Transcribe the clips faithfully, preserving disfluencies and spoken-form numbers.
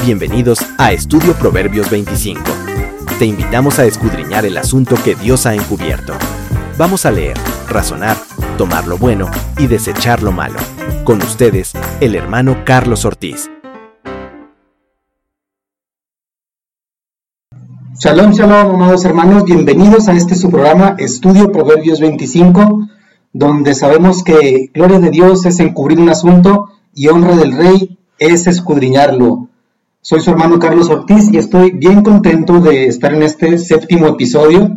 Bienvenidos a Estudio Proverbios veinticinco. Te invitamos a escudriñar el asunto que Dios ha encubierto. Vamos a leer, razonar, tomar lo bueno y desechar lo malo. Con ustedes, el hermano Carlos Ortiz. Shalom, shalom, amados hermanos. Bienvenidos a este su programa Estudio Proverbios veinticinco, donde sabemos que gloria de Dios es encubrir un asunto y honra del Rey es escudriñarlo. Soy su hermano Carlos Ortiz y estoy bien contento de estar en este séptimo episodio,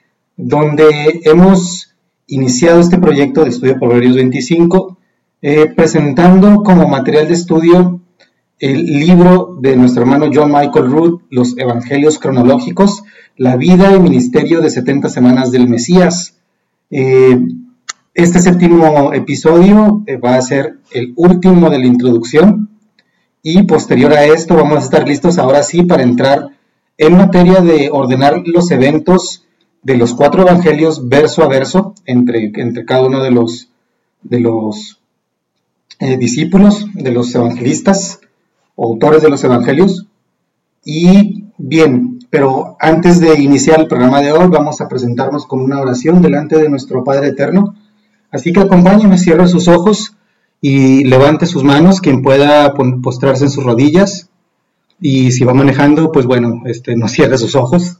donde hemos iniciado este proyecto de Estudio Proverbios veinticinco, eh, presentando como material de estudio el libro de nuestro hermano John Michael Root, Los Evangelios Cronológicos, la vida y ministerio de setenta semanas del Mesías. Eh, este séptimo episodio eh, va a ser el último de la introducción. Y posterior a esto vamos a estar listos ahora sí para entrar en materia de ordenar los eventos de los cuatro evangelios verso a verso entre, entre cada uno de los, de los eh, discípulos, de los evangelistas, o autores de los evangelios. Y bien, pero antes de iniciar el programa de hoy vamos a presentarnos con una oración delante de nuestro Padre Eterno. Así que acompáñenme, cierre sus ojos y levante sus manos, quien pueda postrarse en sus rodillas, y si va manejando, pues bueno, este, no cierre sus ojos.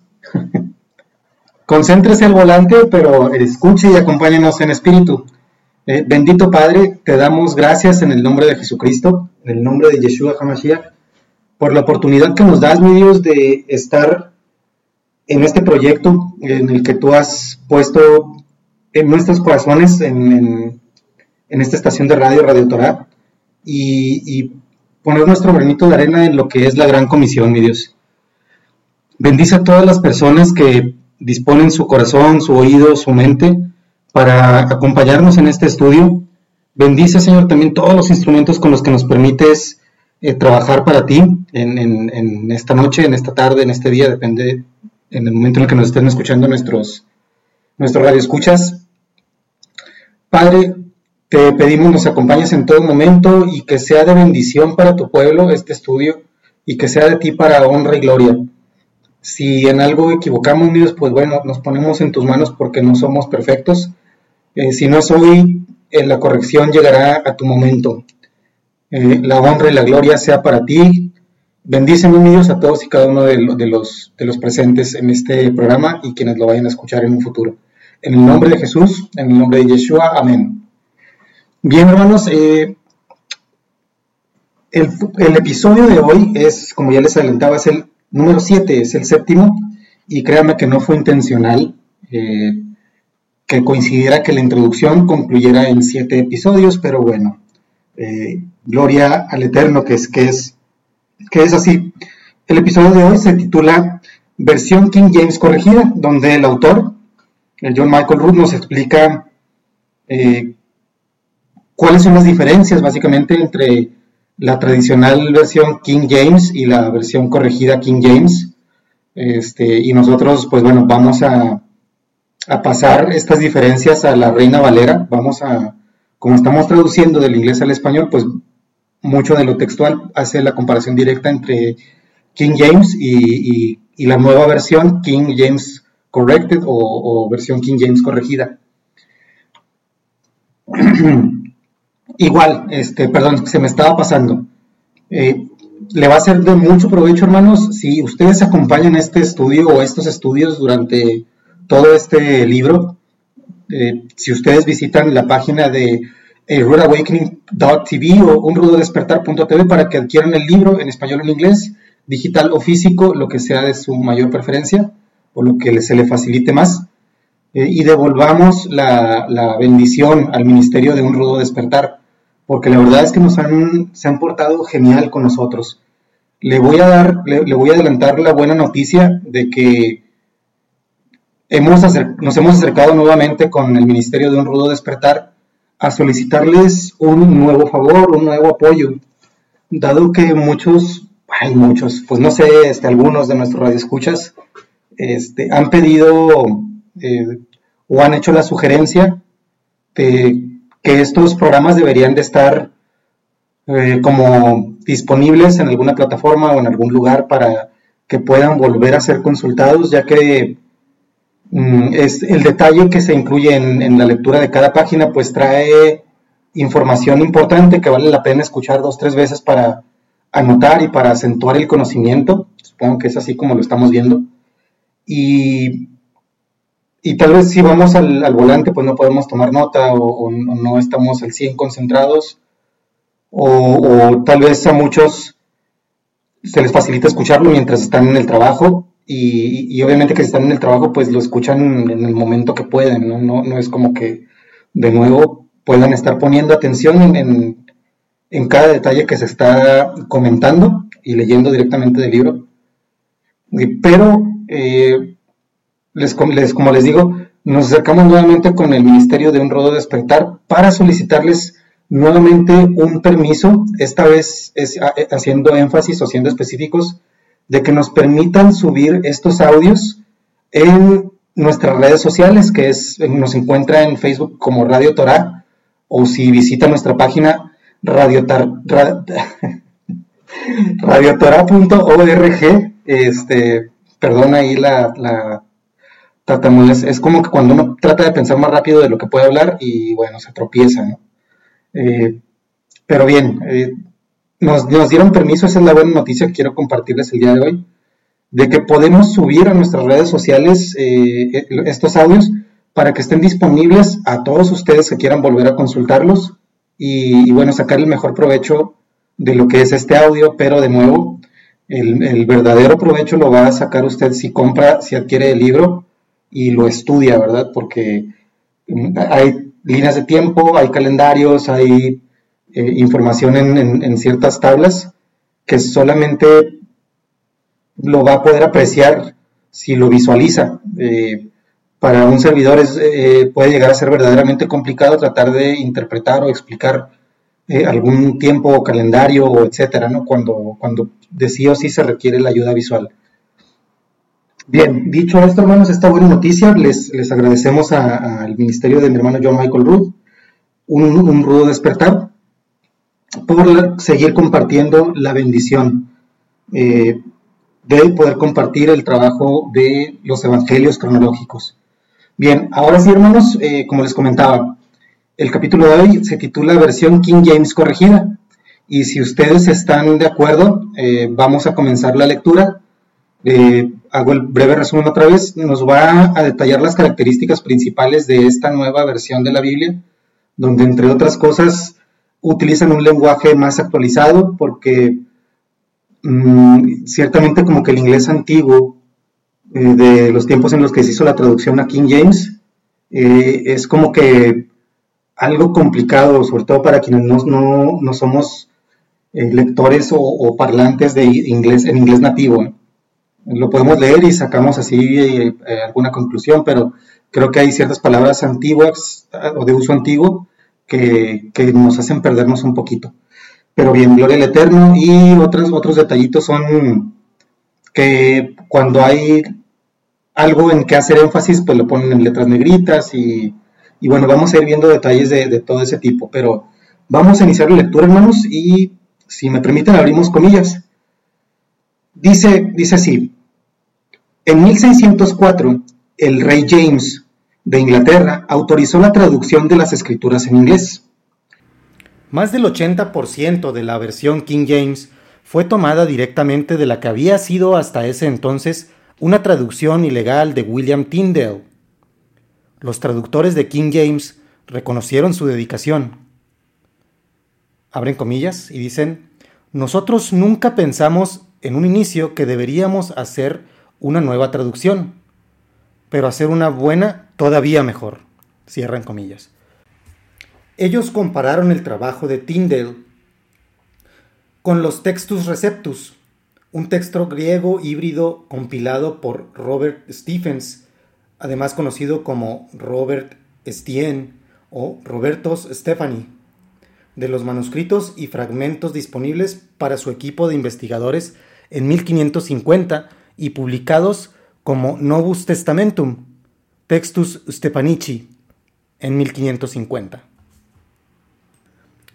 Concéntrese al volante, pero escuche y acompáñenos en espíritu. Eh, bendito Padre, te damos gracias en el nombre de Jesucristo, en el nombre de Yeshua HaMashiach, por la oportunidad que nos das, mi Dios, de estar en este proyecto en el que tú has puesto en nuestros corazones, en, en en esta estación de radio, Radio Torah, y, y poner nuestro granito de arena en lo que es la gran comisión, mi Dios. Bendice a todas las personas que disponen su corazón, su oído, su mente, para acompañarnos en este estudio. Bendice, Señor, también todos los instrumentos con los que nos permites eh, trabajar para ti en, en, en esta noche, en esta tarde, en este día, depende en el momento en el que nos estén escuchando nuestros, nuestros radioescuchas. Padre, te pedimos nos acompañes en todo momento y que sea de bendición para tu pueblo este estudio y que sea de ti para honra y gloria. Si en algo equivocamos, Dios, pues bueno, nos ponemos en tus manos porque no somos perfectos. Eh, si no es hoy, eh, la corrección llegará a tu momento. Eh, la honra y la gloria sea para ti. Bendícenos, mi Dios, a todos y cada uno de, lo, de, los, de los presentes en este programa y quienes lo vayan a escuchar en un futuro. En el nombre de Jesús, en el nombre de Yeshua, amén. Bien, hermanos, eh, el, el episodio de hoy es, como ya les adelantaba, es el número siete, es el séptimo, y créanme que no fue intencional eh, que coincidiera que la introducción concluyera en siete episodios, pero bueno, eh, gloria al Eterno, que es, que, es, que es así. El episodio de hoy se titula Versión King James Corregida, donde el autor, el John Michael Root, nos explica eh, ¿cuáles son las diferencias básicamente entre la tradicional versión King James y la versión corregida King James? Este, y nosotros, pues bueno, vamos a, a pasar estas diferencias a la Reina Valera. Vamos a, como estamos traduciendo del inglés al español, pues mucho de lo textual hace la comparación directa entre King James y, y, y la nueva versión King James Corrected o, o versión King James corregida. Igual, este, perdón, se me estaba pasando. Eh, le va a ser de mucho provecho, hermanos, si ustedes acompañan este estudio o estos estudios durante todo este libro. Eh, si ustedes visitan la página de eh, rude awakening punto t v o un rudo despertar punto t v para que adquieran el libro en español o en inglés, digital o físico, lo que sea de su mayor preferencia o lo que se le facilite más. Eh, y devolvamos la, la bendición al ministerio de un rudo despertar, porque la verdad es que nos han, se han portado genial con nosotros. Le voy a dar, le, le voy a adelantar la buena noticia de que hemos acer, nos hemos acercado nuevamente con el ministerio de un rudo despertar a solicitarles un nuevo favor, un nuevo apoyo, dado que muchos, hay muchos, pues no sé, este, algunos de nuestros radioescuchas este, han pedido eh, o han hecho la sugerencia de que estos programas deberían de estar eh, como disponibles en alguna plataforma o en algún lugar para que puedan volver a ser consultados, ya que mm, es el detalle que se incluye en, en la lectura de cada página, pues trae información importante que vale la pena escuchar dos, tres veces para anotar y para acentuar el conocimiento. Supongo que es así como lo estamos viendo. Y, y tal vez si vamos al, al volante, pues no podemos tomar nota o, o no estamos al cien concentrados, o, o tal vez a muchos se les facilita escucharlo mientras están en el trabajo, y, y obviamente que si están en el trabajo, pues lo escuchan en el momento que pueden, ¿no? No, no es como que de nuevo puedan estar poniendo atención en, en, en cada detalle que se está comentando y leyendo directamente del libro. Pero, eh, les, les, como les digo, nos acercamos nuevamente con el Ministerio de Un Rudo Despertar para solicitarles nuevamente un permiso, esta vez es haciendo énfasis o siendo específicos, de que nos permitan subir estos audios en nuestras redes sociales, que es, nos encuentra en Facebook como Radio Torah, o si visita nuestra página radiotar, ra, radiotorah punto org. Este, perdón ahí la, la tartamudez, es como que cuando uno trata de pensar más rápido de lo que puede hablar y bueno, se tropieza, ¿no? Eh, pero bien, eh, nos, nos dieron permiso, esa es la buena noticia que quiero compartirles el día de hoy, de que podemos subir a nuestras redes sociales eh, estos audios para que estén disponibles a todos ustedes que quieran volver a consultarlos y, y bueno, sacar el mejor provecho de lo que es este audio, pero de nuevo, el, el verdadero provecho lo va a sacar usted si compra, si adquiere el libro y lo estudia, ¿verdad? Porque hay líneas de tiempo, hay calendarios, hay eh, información en, en, en ciertas tablas que solamente lo va a poder apreciar si lo visualiza. Eh, para un servidor es, eh, puede llegar a ser verdaderamente complicado tratar de interpretar o explicar eh, algún tiempo o calendario o etcétera, ¿no? Cuando, cuando de sí o sí se requiere la ayuda visual. Bien, dicho esto, hermanos, esta buena noticia, les, les agradecemos al ministerio de mi hermano John Michael Rood, un, un rudo despertar, por seguir compartiendo la bendición eh, de poder compartir el trabajo de los evangelios cronológicos. Bien, ahora sí, hermanos, eh, como les comentaba, el capítulo de hoy se titula Versión King James Corregida, y si ustedes están de acuerdo, eh, vamos a comenzar la lectura. Eh, hago el breve resumen otra vez. Nos va a detallar las características principales de esta nueva versión de la Biblia, donde entre otras cosas utilizan un lenguaje más actualizado, porque mmm, ciertamente como que el inglés antiguo eh, de los tiempos en los que se hizo la traducción a King James eh, es como que algo complicado, sobre todo para quienes no, no, no somos eh, lectores o, o parlantes de inglés en inglés nativo, ¿no? Lo podemos leer y sacamos así eh, alguna conclusión, pero creo que hay ciertas palabras antiguas o de uso antiguo que, que nos hacen perdernos un poquito. Pero bien, gloria al Eterno. Y otros, otros detallitos son que cuando hay algo en que hacer énfasis, pues lo ponen en letras negritas y, y bueno, vamos a ir viendo detalles de, de todo ese tipo. Pero vamos a iniciar la lectura, hermanos, y si me permiten abrimos comillas. Dice, dice así: en mil seiscientos cuatro, el rey James de Inglaterra autorizó la traducción de las escrituras en inglés. Más del ochenta por ciento de la versión King James fue tomada directamente de la que había sido hasta ese entonces una traducción ilegal de William Tyndale. Los traductores de King James reconocieron su dedicación. Abren comillas y dicen: nosotros nunca pensamos en un inicio que deberíamos hacer una nueva traducción, pero hacer una buena todavía mejor. Cierran comillas. Ellos compararon el trabajo de Tyndale con los Textus Receptus, un texto griego híbrido compilado por Robert Stephens, además conocido como Robert Estienne o Robertus Stephani, de los manuscritos y fragmentos disponibles para su equipo de investigadores en mil quinientos cincuenta y publicados como Novus Testamentum, Textus Stephanici, en mil quinientos cincuenta.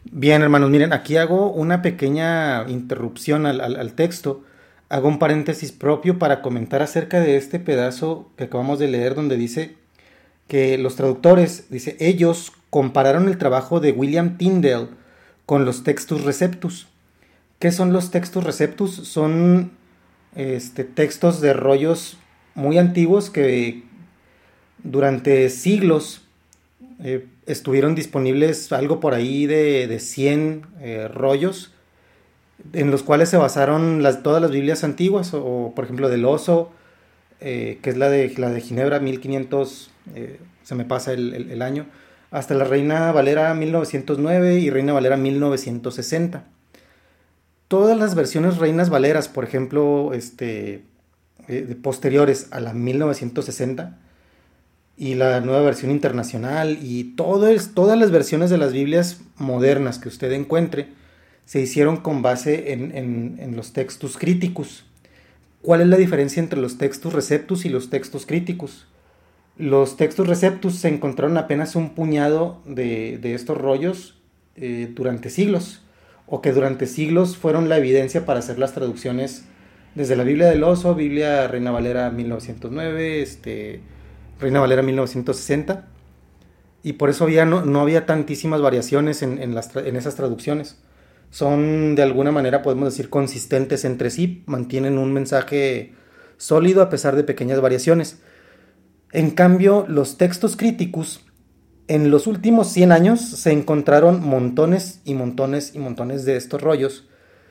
Bien, hermanos, miren, aquí hago una pequeña interrupción al, al, al texto. Hago un paréntesis propio para comentar acerca de este pedazo que acabamos de leer donde dice que los traductores, dice, ellos compararon el trabajo de William Tyndale con los Textus Receptus. ¿Qué son los Textus Receptus? Son este, textos de rollos muy antiguos que durante siglos eh, estuvieron disponibles, algo por ahí de, de cien eh, rollos, en los cuales se basaron las, todas las Biblias antiguas, o, o por ejemplo del Oso, eh, que es la de, la de Ginebra, mil quinientos, eh, se me pasa el, el, el año, hasta la Reina Valera mil novecientos nueve y Reina Valera mil novecientos sesenta. Todas las versiones Reinas Valeras, por ejemplo, este, eh, posteriores a la mil novecientos sesenta, y la nueva versión internacional, y todo es, todas las versiones de las Biblias modernas que usted encuentre, se hicieron con base en, en, en los textus críticos. ¿Cuál es la diferencia entre los textus receptus y los textus críticos? Los textus receptus se encontraron apenas un puñado de, de estos rollos eh, durante siglos, o que durante siglos fueron la evidencia para hacer las traducciones desde la Biblia del Oso, Biblia Reina Valera mil novecientos nueve, este, Reina Valera mil novecientos sesenta, y por eso había, no, no había tantísimas variaciones en, en, las, en esas traducciones. Son de alguna manera, podemos decir, consistentes entre sí, mantienen un mensaje sólido a pesar de pequeñas variaciones. En cambio, los textos críticos, en los últimos cien años se encontraron montones y montones y montones de estos rollos,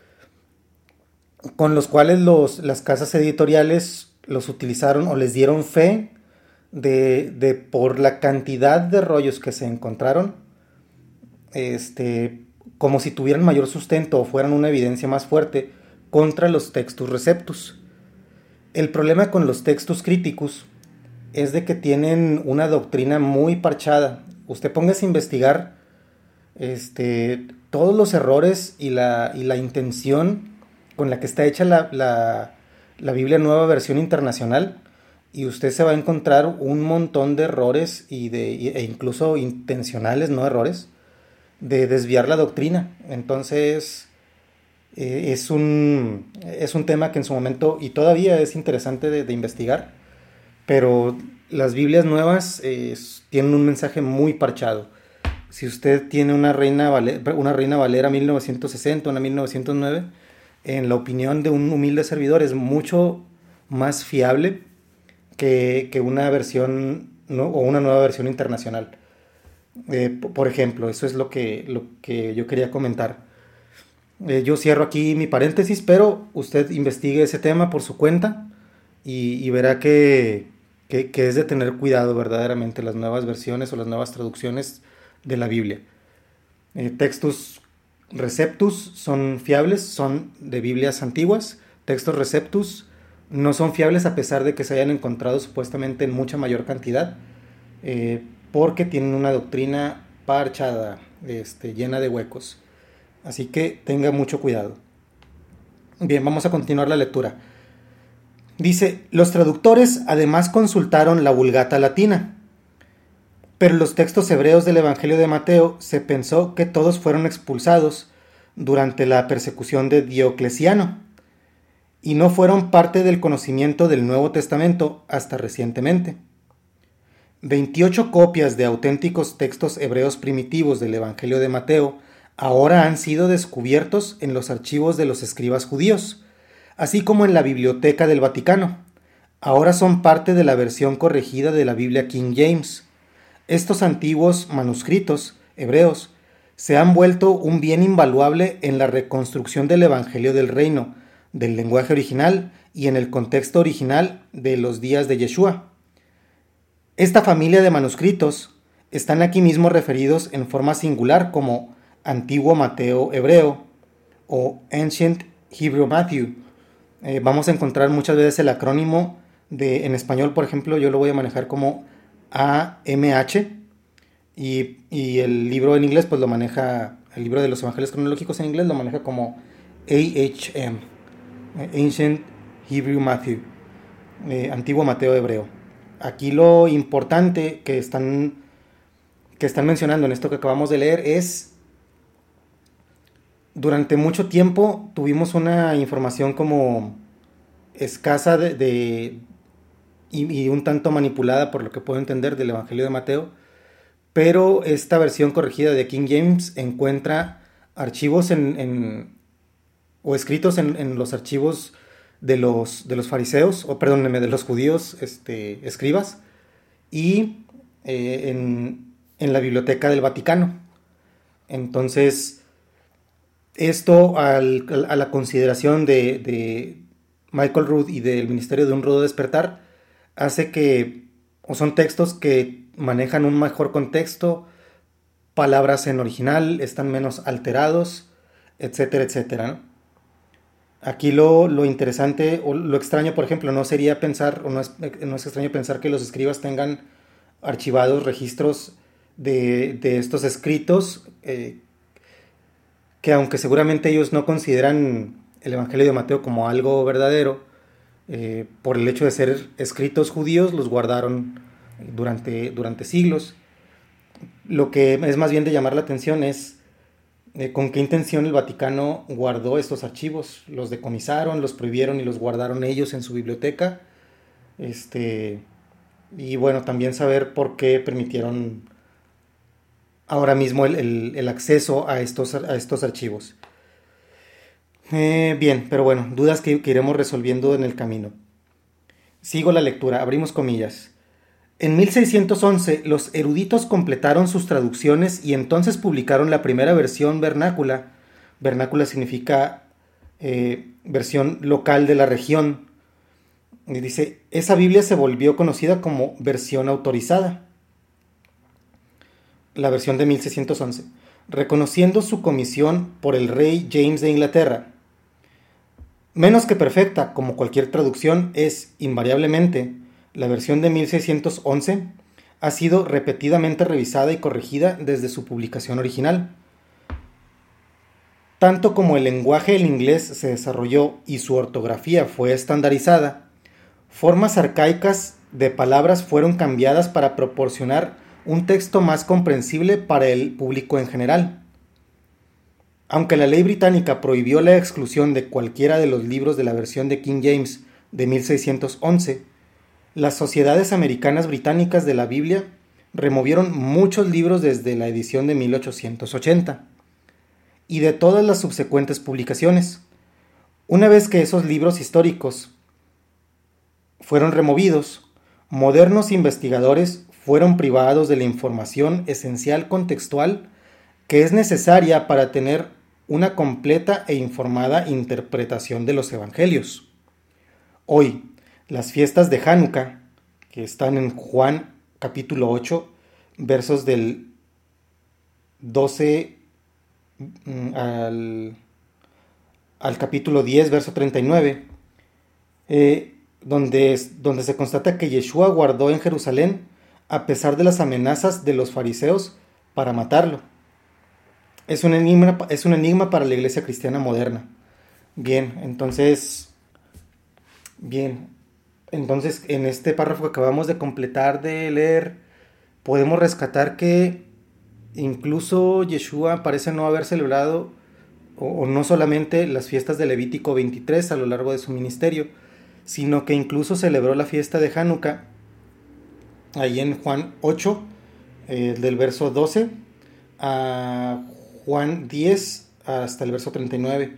con los cuales los, las casas editoriales los utilizaron o les dieron fe de, de por la cantidad de rollos que se encontraron, este, como si tuvieran mayor sustento o fueran una evidencia más fuerte contra los textus receptus. El problema con los textus críticos es de que tienen una doctrina muy parchada. Usted póngase a investigar este, todos los errores y la, y la intención con la que está hecha la, la, la Biblia Nueva Versión Internacional, y usted se va a encontrar un montón de errores y de, e incluso intencionales, no errores, de desviar la doctrina. Entonces eh, es, un, es un tema que en su momento, y todavía es interesante de, de investigar, pero las Biblias nuevas eh, tienen un mensaje muy parchado. Si usted tiene una Reina Valera, una Reina Valera mil novecientos sesenta, una mil novecientos nueve, en la opinión de un humilde servidor es mucho más fiable que, que una versión, ¿no?, o una nueva versión internacional. Eh, por ejemplo, eso es lo que, lo que yo quería comentar. Eh, yo cierro aquí mi paréntesis, pero usted investigue ese tema por su cuenta y, y verá que, que, que es de tener cuidado verdaderamente las nuevas versiones o las nuevas traducciones de la Biblia. Eh, textus receptus son fiables, son de Biblias antiguas. Textos receptus no son fiables a pesar de que se hayan encontrado supuestamente en mucha mayor cantidad, eh, porque tienen una doctrina parchada, este, llena de huecos. Así que tenga mucho cuidado. Bien, vamos a continuar la lectura. Dice, los traductores además consultaron la Vulgata latina, pero los textos hebreos del Evangelio de Mateo se pensó que todos fueron expulsados durante la persecución de Diocleciano y no fueron parte del conocimiento del Nuevo Testamento hasta recientemente. veintiocho copias de auténticos textos hebreos primitivos del Evangelio de Mateo ahora han sido descubiertos en los archivos de los escribas judíos, así como en la Biblioteca del Vaticano. Ahora son parte de la versión corregida de la Biblia King James. Estos antiguos manuscritos hebreos se han vuelto un bien invaluable en la reconstrucción del Evangelio del Reino, del lenguaje original y en el contexto original de los días de Yeshua. Esta familia de manuscritos están aquí mismo referidos en forma singular como Antiguo Mateo Hebreo o Ancient Hebrew Matthew. Eh, vamos a encontrar muchas veces el acrónimo de, en español, por ejemplo, yo lo voy a manejar como A M H, y, y el libro en inglés pues lo maneja, el libro de los evangelios cronológicos en inglés lo maneja como A H M, Ancient Hebrew Matthew, eh, Antiguo Mateo Hebreo. Aquí lo importante que están, que están mencionando en esto que acabamos de leer es durante mucho tiempo tuvimos una información como escasa de, de y, y un tanto manipulada, por lo que puedo entender, del Evangelio de Mateo, pero esta versión corregida de King James encuentra archivos en, en o escritos en, en los archivos de los, de los fariseos, o perdónenme, de los judíos este, escribas, y eh, en, en la biblioteca del Vaticano. Entonces, esto al, a la consideración de, de Michael Rood y del Ministerio de un Rudo Despertar hace que, o son textos que manejan un mejor contexto, palabras en original están menos alterados, etcétera, etcétera, ¿no? Aquí lo, lo interesante o lo extraño, por ejemplo, no sería pensar, o no es, no es extraño pensar que los escribas tengan archivados registros de, de estos escritos, eh, que aunque seguramente ellos no consideran el Evangelio de Mateo como algo verdadero, eh, por el hecho de ser escritos judíos, los guardaron durante, durante siglos. Lo que es más bien de llamar la atención es eh, con qué intención el Vaticano guardó estos archivos. Los decomisaron, los prohibieron y los guardaron ellos en su biblioteca. Este, y bueno, también saber por qué permitieron ahora mismo el, el, el acceso a estos, a estos archivos. Eh, bien, pero bueno, dudas que, que iremos resolviendo en el camino. Sigo la lectura, abrimos comillas. En mil seiscientos once, los eruditos completaron sus traducciones y entonces publicaron la primera versión vernácula. Vernácula significa eh, versión local de la región. Y dice, esa Biblia se volvió conocida como versión autorizada. La versión de mil seiscientos once. Reconociendo su comisión por el rey James de Inglaterra. Menos que perfecta, como cualquier traducción, es invariablemente. La versión de mil seiscientos once ha sido repetidamente revisada y corregida desde su publicación original. Tanto como el lenguaje del inglés se desarrolló y su ortografía fue estandarizada, formas arcaicas de palabras fueron cambiadas para proporcionar un texto más comprensible para el público en general. Aunque la ley británica prohibió la exclusión de cualquiera de los libros de la versión de King James de mil seiscientos once, las sociedades americanas británicas de la Biblia removieron muchos libros desde la edición de mil ochocientos ochenta y de todas las subsecuentes publicaciones. Una vez que esos libros históricos fueron removidos, modernos investigadores fueron privados de la información esencial contextual que es necesaria para tener una completa e informada interpretación de los evangelios. Hoy, las fiestas de Hanukkah, que están en Juan capítulo ocho, versos del doce al, al capítulo diez, verso treinta y nueve, eh, donde, donde se constata que Yeshua guardó en Jerusalén a pesar de las amenazas de los fariseos para matarlo. Es un enigma, es un enigma para la iglesia cristiana moderna. Bien, entonces, bien, entonces en este párrafo que acabamos de completar de leer, podemos rescatar que incluso Yeshua parece no haber celebrado, o, o no solamente las fiestas de Levítico veintitrés a lo largo de su ministerio, sino que incluso celebró la fiesta de Hanukkah, ahí en Juan ocho, eh, del verso doce a Juan diez hasta el verso treinta y nueve,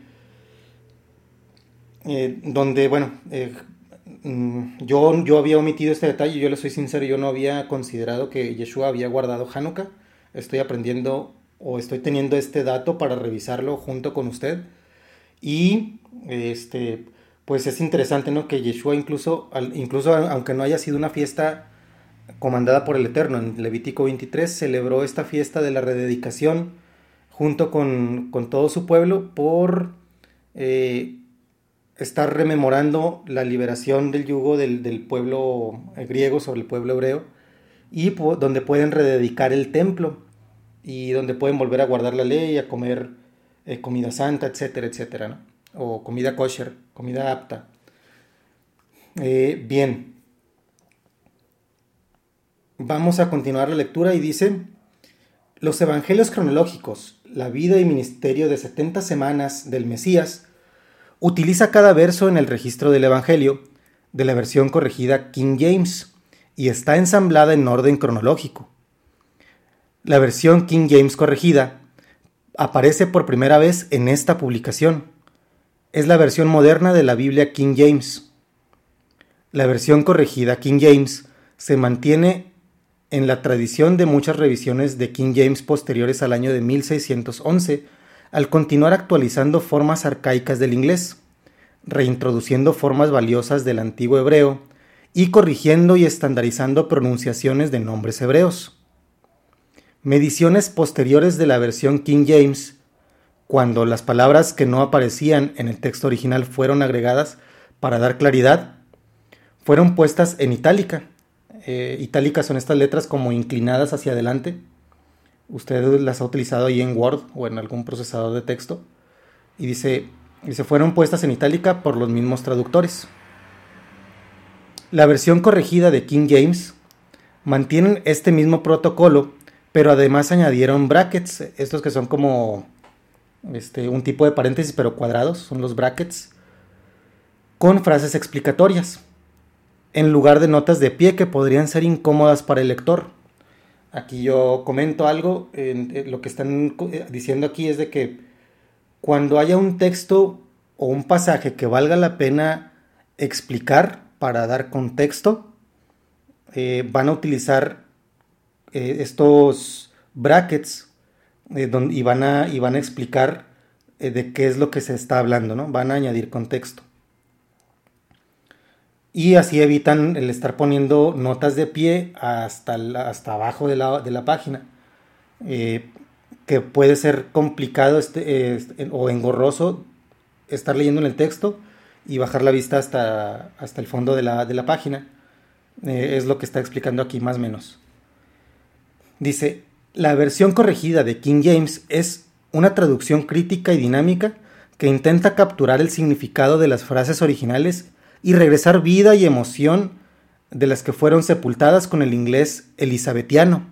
eh, donde, bueno, eh, yo, yo había omitido este detalle, yo le soy sincero, yo no había considerado que Yeshua había guardado Hanukkah. Estoy aprendiendo o estoy teniendo este dato para revisarlo junto con usted. Y este, pues es interesante, ¿no? Que Yeshua incluso, incluso aunque no haya sido una fiesta comandada por el Eterno, en Levítico veintitrés celebró esta fiesta de la rededicación junto con, con todo su pueblo por eh, estar rememorando la liberación del yugo del, del pueblo griego sobre el pueblo hebreo, y po- donde pueden rededicar el templo y donde pueden volver a guardar la ley, a comer eh, comida santa, etcétera, etcétera, ¿no? O comida kosher, comida apta. Eh, bien, vamos a continuar la lectura y dice: Los evangelios cronológicos, la vida y ministerio de setenta semanas del Mesías, utiliza cada verso en el registro del evangelio de la versión corregida King James y está ensamblada en orden cronológico. La versión King James corregida aparece por primera vez en esta publicación. Es la versión moderna de la Biblia King James. La versión corregida King James se mantiene en la tradición de muchas revisiones de King James posteriores al año de mil seiscientos once, al continuar actualizando formas arcaicas del inglés, reintroduciendo formas valiosas del antiguo hebreo y corrigiendo y estandarizando pronunciaciones de nombres hebreos. Mediciones posteriores de la versión King James, cuando las palabras que no aparecían en el texto original fueron agregadas para dar claridad, fueron puestas en itálica. Eh, itálicas son estas letras como inclinadas hacia adelante. Usted las ha utilizado ahí en Word o en algún procesador de texto. Y dice, dice, fueron puestas en itálica por los mismos traductores. La versión corregida de King James mantienen este mismo protocolo, pero además añadieron brackets, estos que son como este, un tipo de paréntesis pero cuadrados, son los brackets, con frases explicatorias, en lugar de notas de pie que podrían ser incómodas para el lector. Aquí yo comento algo, eh, eh, lo que están diciendo aquí es de que cuando haya un texto o un pasaje que valga la pena explicar para dar contexto, eh, van a utilizar eh, estos brackets eh, donde, y, van a, y van a explicar eh, de qué es lo que se está hablando, ¿no? Van a añadir contexto. Y así evitan el estar poniendo notas de pie hasta, la, hasta abajo de la, de la página, eh, que puede ser complicado este, eh, o engorroso estar leyendo en el texto y bajar la vista hasta, hasta el fondo de la, de la página. Eh, es lo que está explicando aquí más o menos. Dice, la versión corregida de King James es una traducción crítica y dinámica que intenta capturar el significado de las frases originales y regresar vida y emoción de las que fueron sepultadas con el inglés elizabetiano.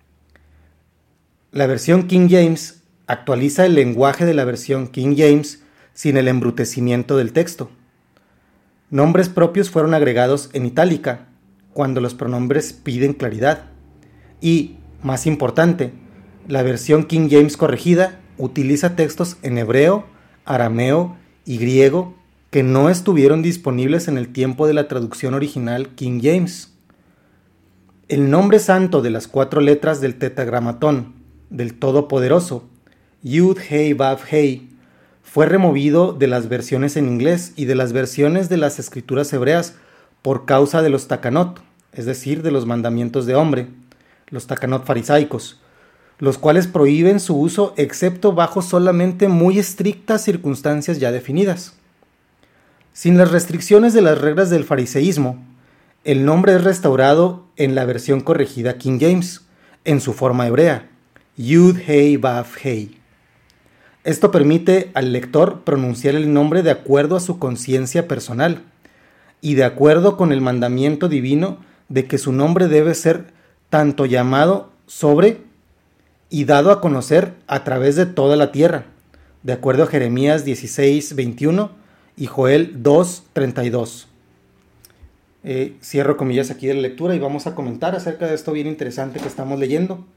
La versión King James actualiza el lenguaje de la versión King James sin el embrutecimiento del texto. Nombres propios fueron agregados en itálica cuando los pronombres piden claridad. Y, más importante, la versión King James corregida utiliza textos en hebreo, arameo y griego que no estuvieron disponibles en el tiempo de la traducción original King James. El nombre santo de las cuatro letras del tetragramatón del Todopoderoso, Yud Hei Vav Hei, fue removido de las versiones en inglés y de las versiones de las escrituras hebreas por causa de los takanot, es decir, de los mandamientos de hombre, los takanot farisaicos, los cuales prohíben su uso excepto bajo solamente muy estrictas circunstancias ya definidas. Sin las restricciones de las reglas del fariseísmo, el nombre es restaurado en la versión corregida King James, en su forma hebrea, Yud Hei Vav Hei. Esto permite al lector pronunciar el nombre de acuerdo a su conciencia personal y de acuerdo con el mandamiento divino de que su nombre debe ser tanto llamado sobre y dado a conocer a través de toda la tierra, de acuerdo a Jeremías dieciséis veintiuno y Joel dos treinta y dos. Eh, cierro comillas aquí de la lectura y vamos a comentar acerca de esto bien interesante que estamos leyendo.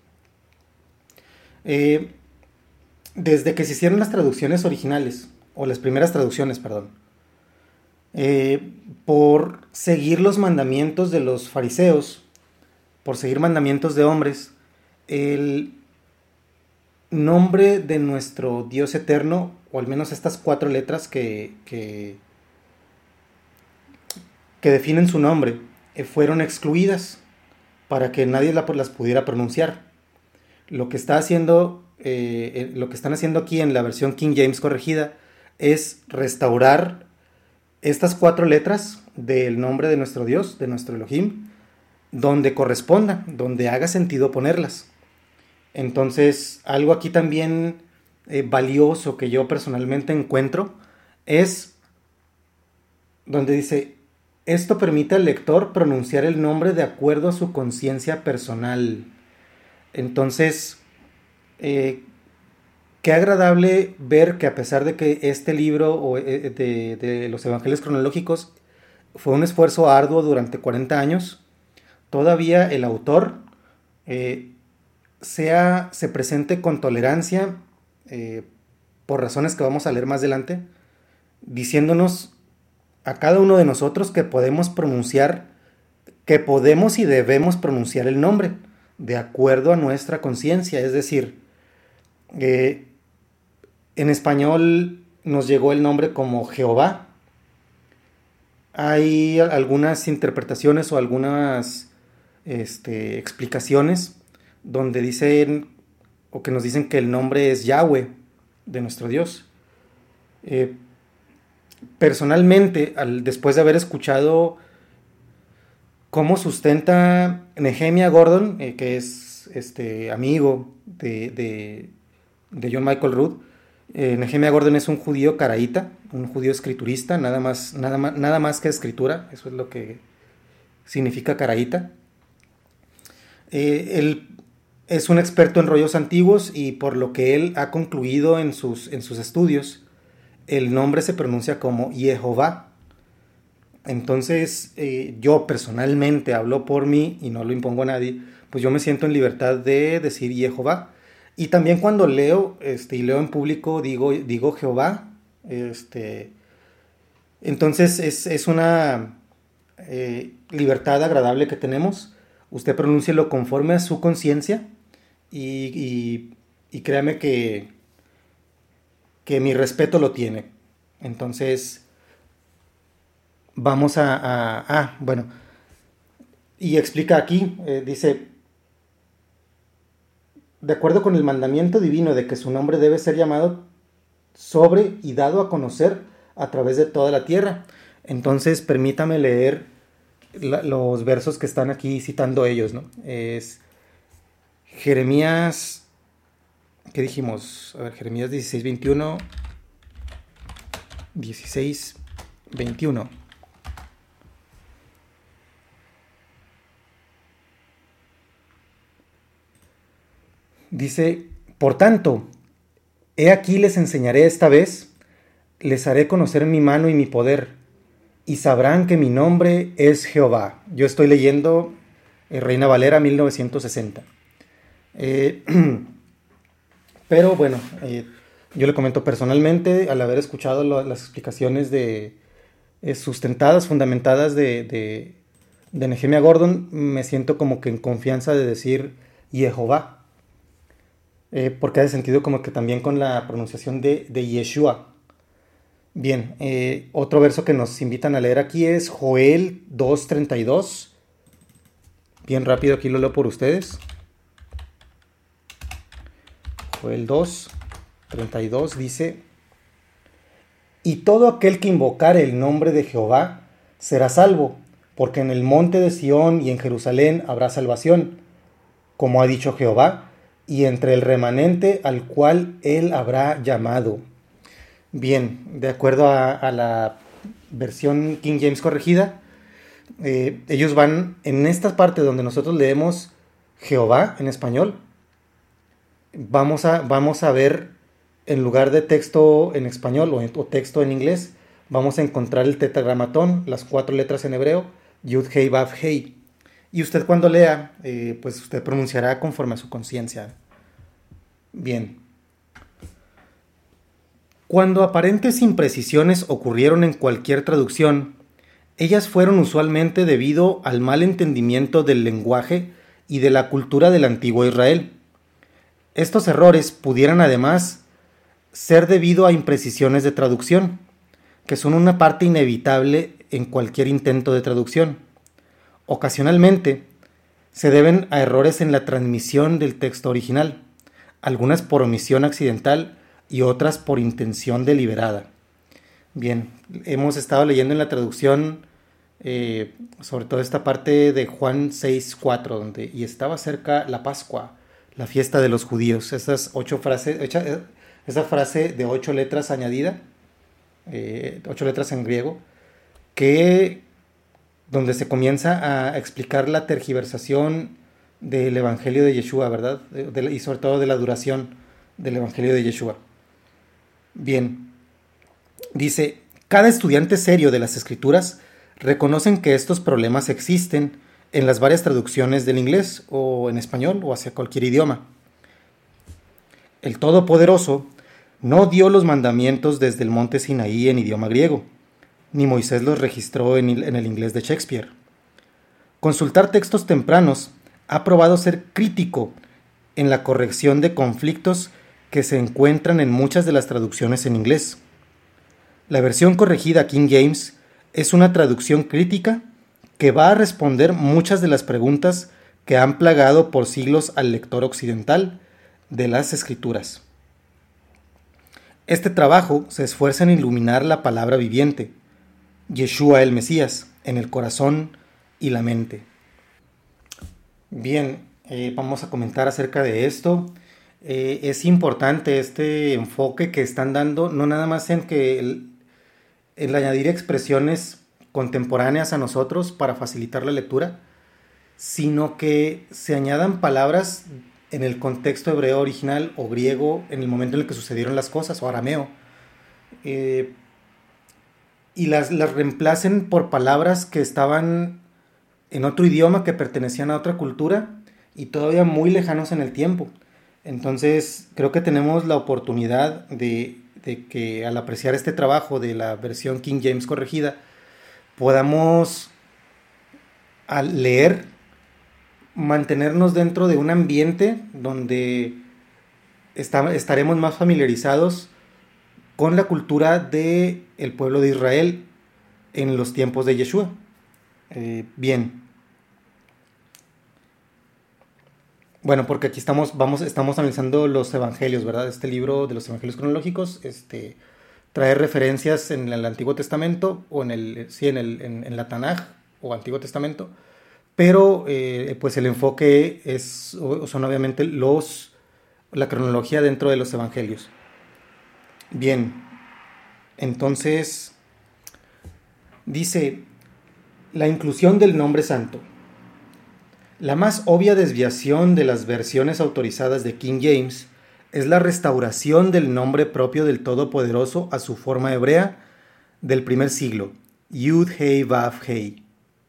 Eh, desde que se hicieron las traducciones originales, o las primeras traducciones, perdón, eh, por seguir los mandamientos de los fariseos, por seguir mandamientos de hombres, el nombre de nuestro Dios eterno, o al menos estas cuatro letras que, que, que definen su nombre, eh, fueron excluidas para que nadie la, las pudiera pronunciar. Lo que está haciendo, eh, lo que están haciendo aquí en la versión King James corregida es restaurar estas cuatro letras del nombre de nuestro Dios, de nuestro Elohim, donde corresponda, donde haga sentido ponerlas. Entonces, algo aquí también eh, valioso que yo personalmente encuentro es donde dice, esto permite al lector pronunciar el nombre de acuerdo a su conciencia personal. Entonces, Eh, qué agradable ver que a pesar de que este libro o, eh, de, de los Evangelios cronológicos fue un esfuerzo arduo durante cuarenta años, todavía el autor eh, sea, se presente con tolerancia, eh, por razones que vamos a leer más adelante, diciéndonos a cada uno de nosotros que podemos pronunciar, que podemos y debemos pronunciar el nombre de acuerdo a nuestra conciencia. Es decir, eh, en español nos llegó el nombre como Jehová. Hay algunas interpretaciones o algunas este, explicaciones donde dicen o que nos dicen que el nombre es Yahweh de nuestro Dios. Eh, personalmente, al, después de haber escuchado cómo sustenta Nehemiah Gordon, eh, que es este, amigo de, de, de John Michael Rood, eh, Nehemiah Gordon es un judío caraíta, un judío escriturista, nada más, nada, más, nada más que escritura, eso es lo que significa caraíta. Eh, él es un experto en rollos antiguos y por lo que él ha concluido en sus, en sus estudios, el nombre se pronuncia como Yehová. Entonces, eh, yo personalmente hablo por mí y no lo impongo a nadie, pues yo me siento en libertad de decir Yehová. Y también cuando leo este, y leo en público, digo, digo Jehová. Este, entonces, es, es una eh, libertad agradable que tenemos. Usted pronúncielo conforme a su conciencia y, y, y créame que, que mi respeto lo tiene. Entonces, vamos a... a ah, bueno. Y explica aquí, eh, dice, de acuerdo con el mandamiento divino de que su nombre debe ser llamado sobre y dado a conocer a través de toda la tierra. Entonces, permítame leer la, los versos que están aquí citando ellos, ¿no? Es Jeremías, ¿qué dijimos? A ver, Jeremías dieciséis, veintiuno. dieciséis, veintiuno. Dice, por tanto, he aquí les enseñaré esta vez, les haré conocer mi mano y mi poder, y sabrán que mi nombre es Jehová. Yo estoy leyendo eh, Reina Valera mil novecientos sesenta. Eh, pero bueno, eh, yo le comento personalmente, al haber escuchado lo, las explicaciones de, eh, sustentadas, fundamentadas de, de, de Nehemiah Gordon, me siento como que en confianza de decir Yehová. Eh, porque hace sentido como que también con la pronunciación de, de Yeshua. Bien, eh, otro verso que nos invitan a leer aquí es Joel dos treinta y dos. Bien rápido, aquí lo leo por ustedes. Joel dos treinta y dos dice: y todo aquel que invocare el nombre de Jehová será salvo, porque en el monte de Sión y en Jerusalén habrá salvación, como ha dicho Jehová, y entre el remanente al cual él habrá llamado. Bien, de acuerdo a, a la versión King James corregida, eh, ellos van en esta parte donde nosotros leemos Jehová en español, vamos a, vamos a ver, en lugar de texto en español o, en, o texto en inglés, vamos a encontrar el tetragramatón, las cuatro letras en hebreo, Yud Hei Vav Hei. Y usted cuando lea, eh, pues usted pronunciará conforme a su conciencia. Bien. Cuando aparentes imprecisiones ocurrieron en cualquier traducción, ellas fueron usualmente debido al mal entendimiento del lenguaje y de la cultura del antiguo Israel. Estos errores pudieran además ser debido a imprecisiones de traducción, que son una parte inevitable en cualquier intento de traducción. Ocasionalmente, se deben a errores en la transmisión del texto original, algunas por omisión accidental y otras por intención deliberada. Bien, hemos estado leyendo en la traducción eh, sobre todo esta parte de Juan seis cuatro, donde y estaba cerca la Pascua, la fiesta de los judíos. Esas ocho frases, esa, esa frase de ocho letras añadida, eh, ocho letras en griego, que donde se comienza a explicar la tergiversación del Evangelio de Yeshua, ¿verdad? De, de, y sobre todo de la duración del Evangelio de Yeshua. Bien, dice, cada estudiante serio de las Escrituras reconocen que estos problemas existen en las varias traducciones del inglés o en español o hacia cualquier idioma. El Todopoderoso no dio los mandamientos desde el monte Sinaí en idioma griego, ni Moisés los registró en el inglés de Shakespeare. Consultar textos tempranos ha probado ser crítico en la corrección de conflictos que se encuentran en muchas de las traducciones en inglés. La versión corregida King James es una traducción crítica que va a responder muchas de las preguntas que han plagado por siglos al lector occidental de las Escrituras. Este trabajo se esfuerza en iluminar la palabra viviente, Yeshua el Mesías, en el corazón y la mente. Bien, eh, vamos a comentar acerca de esto. Eh, es importante este enfoque que están dando, no nada más en que el, el añadir expresiones contemporáneas a nosotros para facilitar la lectura, sino que se añadan palabras en el contexto hebreo original o griego en el momento en el que sucedieron las cosas, o arameo, eh, y las, las reemplacen por palabras que estaban en otro idioma, que pertenecían a otra cultura y todavía muy lejanos en el tiempo. Entonces creo que tenemos la oportunidad de, de que al apreciar este trabajo de la versión King James corregida, podamos al leer mantenernos dentro de un ambiente donde está, estaremos más familiarizados con la cultura del pueblo de Israel en los tiempos de Yeshua. Eh, bien. Bueno, porque aquí estamos, vamos, estamos analizando los evangelios, ¿verdad? Este libro de los evangelios cronológicos este, trae referencias en el Antiguo Testamento, o en el, sí, en, el, en, en la Tanaj, o Antiguo Testamento, pero eh, pues el enfoque es, son obviamente los, la cronología dentro de los evangelios. Bien, entonces dice la inclusión del nombre santo. La más obvia desviación de las versiones autorizadas de King James es la restauración del nombre propio del Todopoderoso a su forma hebrea del primer siglo, Yud Hei Vav Hei.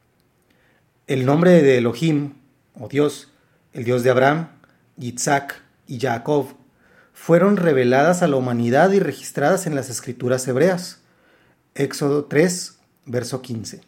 El nombre de Elohim, o Dios, el Dios de Abraham, Yitzhak y Jacob, fueron reveladas a la humanidad y registradas en las escrituras hebreas. Éxodo tres, verso quince.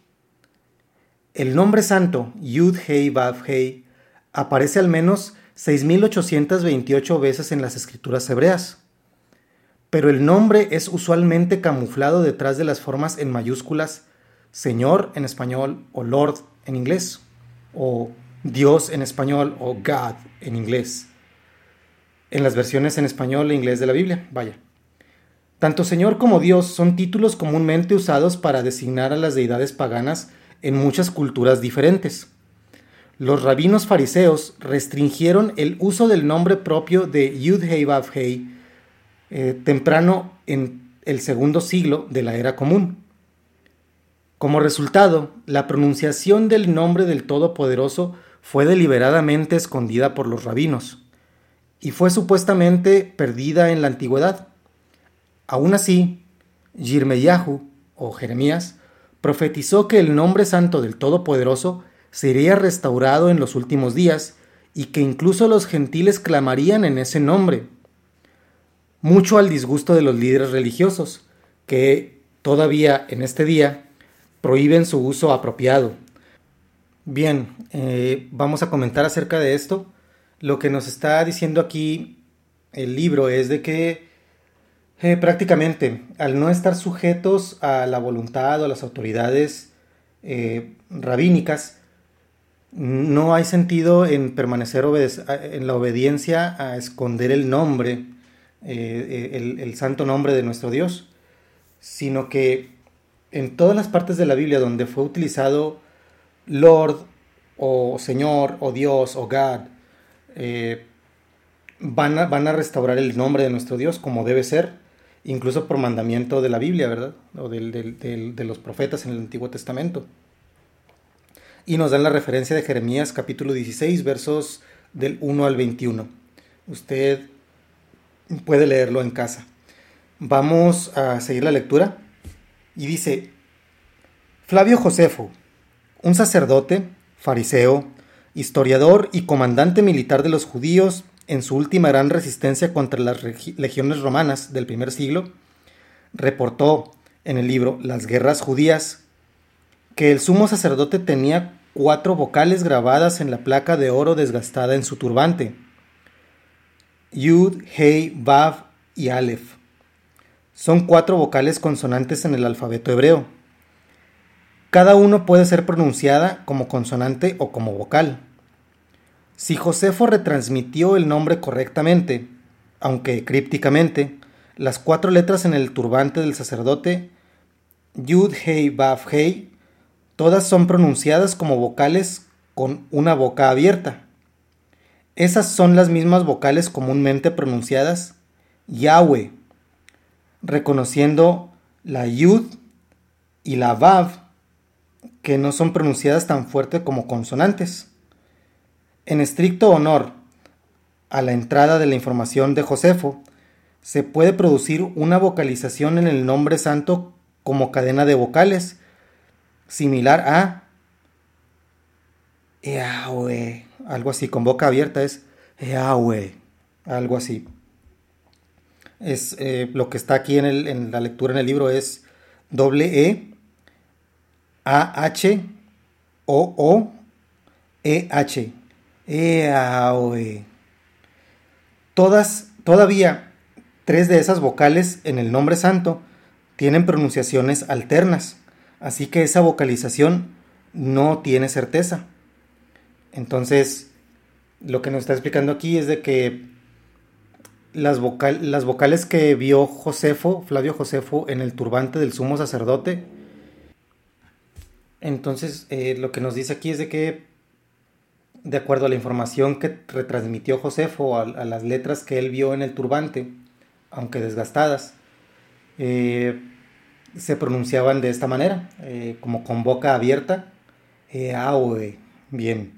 El nombre santo, Yud Hei Vav Hei, aparece al menos seis mil ochocientas veintiocho veces en las escrituras hebreas, pero el nombre es usualmente camuflado detrás de las formas en mayúsculas Señor en español o Lord en inglés, o Dios en español o God en inglés, en las versiones en español e inglés de la Biblia, vaya. Tanto Señor como Dios son títulos comúnmente usados para designar a las deidades paganas en muchas culturas diferentes. Los rabinos fariseos restringieron el uso del nombre propio de Yud Hei Vav Hei eh, temprano en el segundo siglo de la era común. Como resultado, la pronunciación del nombre del Todopoderoso fue deliberadamente escondida por los rabinos y fue supuestamente perdida en la antigüedad. Aún así, Yirmeyahu, o Jeremías, profetizó que el nombre santo del Todopoderoso sería restaurado en los últimos días y que incluso los gentiles clamarían en ese nombre, mucho al disgusto de los líderes religiosos, que todavía en este día prohíben su uso apropiado. Bien, eh, vamos a comentar acerca de esto. Lo que nos está diciendo aquí el libro es de que eh, prácticamente al no estar sujetos a la voluntad o a las autoridades eh, rabínicas, no hay sentido en permanecer obede- en la obediencia a esconder el nombre, eh, el, el santo nombre de nuestro Dios, sino que en todas las partes de la Biblia donde fue utilizado Lord o Señor o Dios o God, eh, van, a, van a restaurar el nombre de nuestro Dios como debe ser, incluso por mandamiento de la Biblia, ¿verdad? O del, del, del, de los profetas en el Antiguo Testamento. y nos dan la referencia de Jeremías capítulo dieciséis, versos del uno al veintiuno. Usted puede leerlo en casa. Vamos a seguir la lectura. Y dice: Flavio Josefo, un sacerdote, fariseo, historiador y comandante militar de los judíos en su última gran resistencia contra las legiones romanas del primer siglo, reportó en el libro Las Guerras Judías que el sumo sacerdote tenía cuatro vocales grabadas en la placa de oro desgastada en su turbante: Yud, Hei, Vav y Aleph. Son cuatro vocales consonantes en el alfabeto hebreo. Cada uno puede ser pronunciada como consonante o como vocal. Si Josefo retransmitió el nombre correctamente, aunque crípticamente, las cuatro letras en el turbante del sacerdote, Yud, Hei, Vav, Hei, todas son pronunciadas como vocales con una boca abierta. Esas son las mismas vocales comúnmente pronunciadas Yahweh, reconociendo la Yud y la Vav, que no son pronunciadas tan fuerte como consonantes. En estricto honor a la entrada de la información de Josefo, se puede producir una vocalización en el nombre santo como cadena de vocales, similar a Yahweh, algo así, con boca abierta es Yahweh, algo así. Es, eh, lo que está aquí en, el, en la lectura en el libro es doble E, A, H, O, O, E, H. Yahweh. Todas, todavía, tres de esas vocales en el nombre santo tienen pronunciaciones alternas, así que esa vocalización no tiene certeza. Entonces, lo que nos está explicando aquí es de que Las, vocal, las vocales que vio Josefo, Flavio Josefo, en el turbante del sumo sacerdote. Entonces, eh, lo que nos dice aquí es de que, de acuerdo a la información que retransmitió Josefo, a, a las letras que él vio en el turbante, aunque desgastadas, eh, se pronunciaban de esta manera, eh, como con boca abierta. Yahweh. Bien.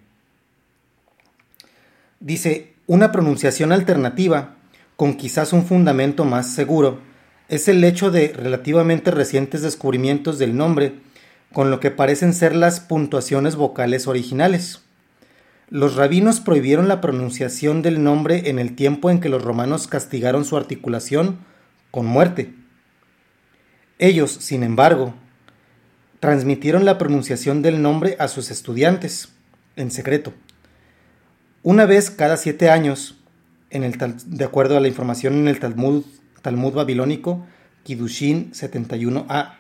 Dice, una pronunciación alternativa con quizás un fundamento más seguro, es el hecho de relativamente recientes descubrimientos del nombre con lo que parecen ser las puntuaciones vocales originales. Los rabinos prohibieron la pronunciación del nombre en el tiempo en que los romanos castigaron su articulación con muerte. Ellos, sin embargo, transmitieron la pronunciación del nombre a sus estudiantes, en secreto. Una vez cada siete años, En el, de acuerdo a la información en el Talmud, Talmud babilónico, Kiddushin setenta y uno a.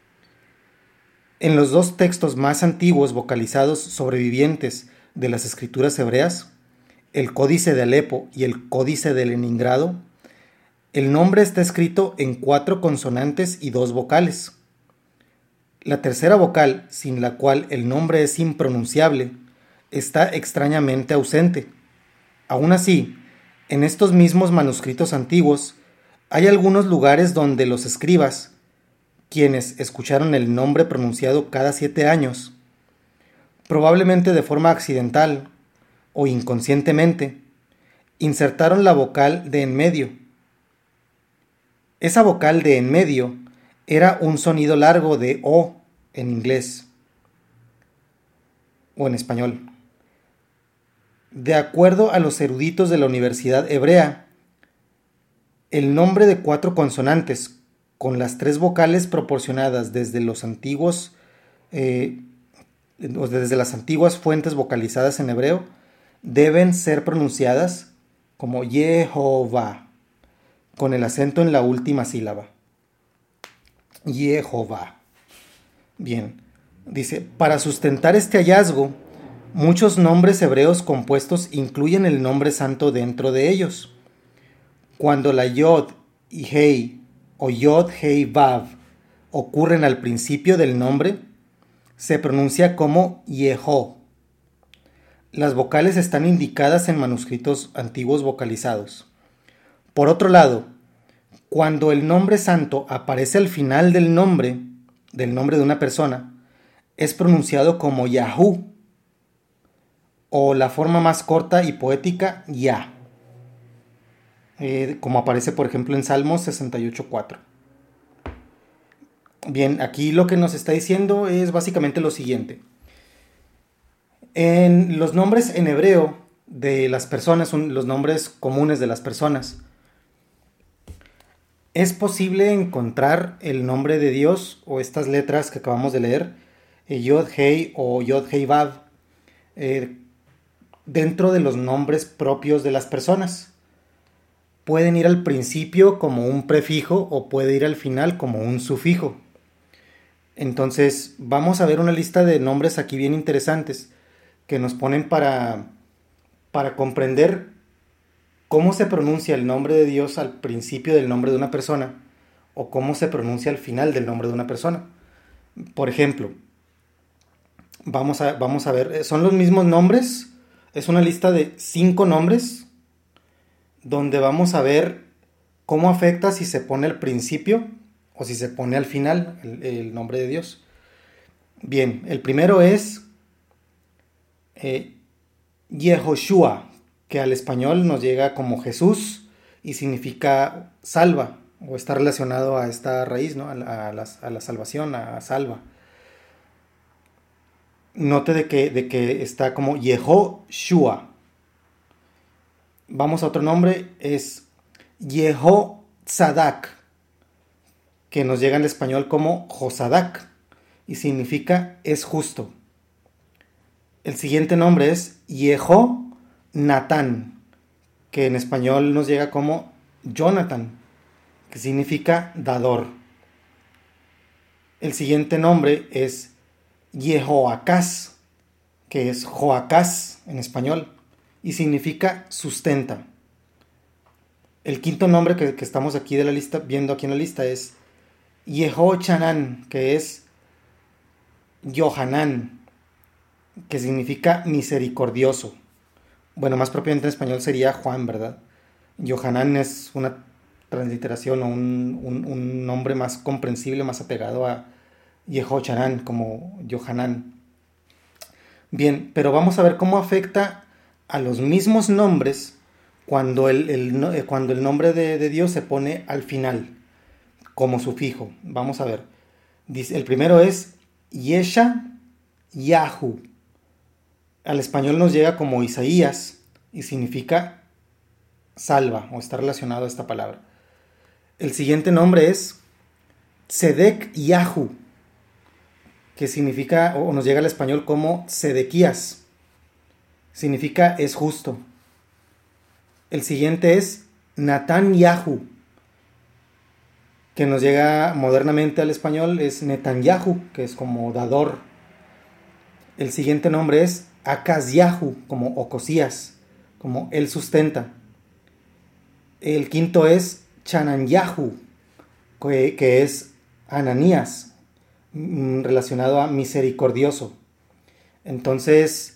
En los dos textos más antiguos vocalizados sobrevivientes de las escrituras hebreas, el Códice de Alepo y el Códice de Leningrado, el nombre está escrito en cuatro consonantes y dos vocales. La tercera vocal, sin la cual el nombre es impronunciable, está extrañamente ausente. Aún así, en estos mismos manuscritos antiguos, hay algunos lugares donde los escribas, quienes escucharon el nombre pronunciado cada siete años, probablemente de forma accidental o inconscientemente, insertaron la vocal de en medio. Esa vocal de en medio era un sonido largo de O en inglés o en español. De acuerdo a los eruditos de la Universidad Hebrea, el nombre de cuatro consonantes con las tres vocales proporcionadas desde los antiguos, eh, desde las antiguas fuentes vocalizadas en hebreo deben ser pronunciadas como Yehová, con el acento en la última sílaba. Yehová. Bien, dice, para sustentar este hallazgo, muchos nombres hebreos compuestos incluyen el nombre santo dentro de ellos. Cuando la Yod y Hei o Yod, Hei, Vav ocurren al principio del nombre, se pronuncia como Yehó. Las vocales están indicadas en manuscritos antiguos vocalizados. Por otro lado, cuando el nombre santo aparece al final del nombre, del nombre de una persona, es pronunciado como Yahú, o la forma más corta y poética, Yah, eh, como aparece por ejemplo en Salmos sesenta y ocho cuatro. Bien, aquí lo que nos está diciendo es básicamente lo siguiente. En los nombres en hebreo de las personas, son los nombres comunes de las personas, es posible encontrar el nombre de Dios o estas letras que acabamos de leer, eh, Yod Hei o Yod Hei Vav, eh, dentro de los nombres propios de las personas. Pueden ir al principio como un prefijo o puede ir al final como un sufijo. Entonces vamos a ver una lista de nombres aquí bien interesantes que nos ponen para, para comprender cómo se pronuncia el nombre de Dios al principio del nombre de una persona o cómo se pronuncia al final del nombre de una persona. Por ejemplo, vamos a, vamos a ver, son los mismos nombres, es una lista de cinco nombres donde vamos a ver cómo afecta si se pone al principio o si se pone al final el, el nombre de Dios. Bien, el primero es eh, Yehoshua, que al español nos llega como Jesús y significa salva, o está relacionado a esta raíz, ¿no? a, la, a, la, a la salvación, a, a salva. Note de que, de que está como Yehoshua. Vamos a otro nombre, es Yehotzadak, que nos llega en español como Josadak y significa es justo. El siguiente nombre es Yehonatán, que en español nos llega como Jonathan, que significa dador. El siguiente nombre es Yehoacás, que es Joacás en español y significa sustenta. El quinto nombre que, que estamos aquí de la lista, viendo aquí en la lista, es Yehochanán, que es Yohanan, que significa misericordioso. Bueno, más propiamente en español sería Juan, ¿verdad? Yohanan es una transliteración o un, un, un nombre más comprensible, más apegado a Yehochanán, como Yohanan. Bien, pero vamos a ver cómo afecta a los mismos nombres cuando el, el, cuando el nombre de, de Dios se pone al final, como sufijo. Vamos a ver. Dice, el primero es Yesha Yahu. Al español nos llega como Isaías y significa salva o está relacionado a esta palabra. El siguiente nombre es Tzedek Yahu, que significa o nos llega al español como Sedequías. Significa es justo. El siguiente es Natán Yahu, que nos llega modernamente al español, es Netanyahu, que es como dador. El siguiente nombre es Acasyahu, como Ocosías, como él sustenta. El quinto es Chananyahu, que, que es Ananías, relacionado a misericordioso. Entonces,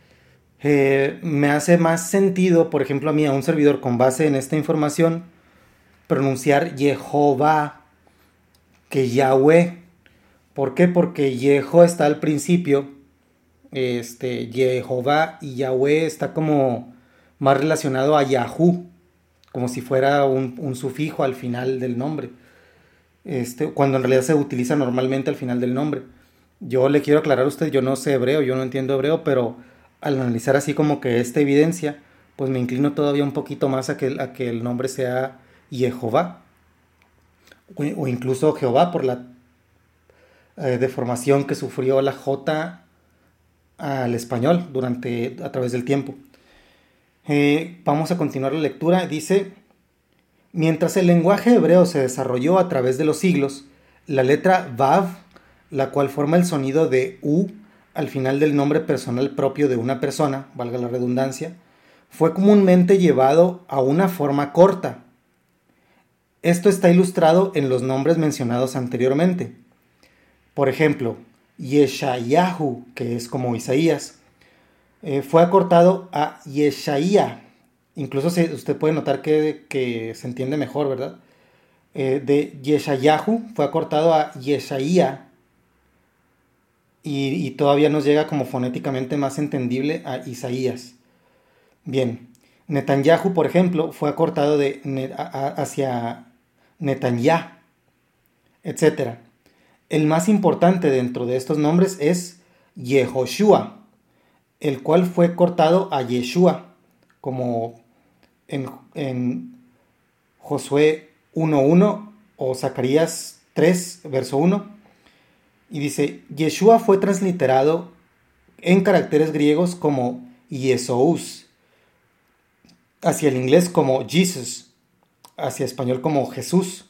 eh, me hace más sentido, por ejemplo, a mí, a un servidor, con base en esta información, pronunciar Jehová que Yahweh. ¿Por qué? Porque Yeho está al principio, este, Jehová, y Yahweh está como más relacionado a Yahú, como si fuera un, un sufijo al final del nombre, este, cuando en realidad se utiliza normalmente al final del nombre. Yo le quiero aclarar a usted, yo no sé hebreo, yo no entiendo hebreo, pero al analizar así como que esta evidencia, pues me inclino todavía un poquito más a que, a que el nombre sea Jehová, o, o incluso Jehová, por la eh, deformación que sufrió la J al español durante, a través del tiempo. Eh, vamos a continuar la lectura. Dice: mientras el lenguaje hebreo se desarrolló a través de los siglos, la letra Vav, la cual forma el sonido de U al final del nombre personal propio de una persona, valga la redundancia, fue comúnmente llevado a una forma corta. Esto está ilustrado en los nombres mencionados anteriormente. Por ejemplo, Yeshayahu, que es como Isaías, eh, fue acortado a Yeshaía. Incluso se, usted puede notar que, que se entiende mejor, ¿verdad? Eh, de Yeshayahu fue acortado a Yeshaía. y, y todavía nos llega como fonéticamente más entendible a Isaías. Bien, Netanyahu, por ejemplo, fue acortado de ne- a- a- hacia Netanyah, etcétera. El más importante dentro de estos nombres es Yehoshua, el cual fue cortado a Yeshua, como en, en Josué uno uno o Zacarías tres, verso uno. Y dice, Yeshua fue transliterado en caracteres griegos como Yesous, hacia el inglés como Jesus, hacia español como Jesús.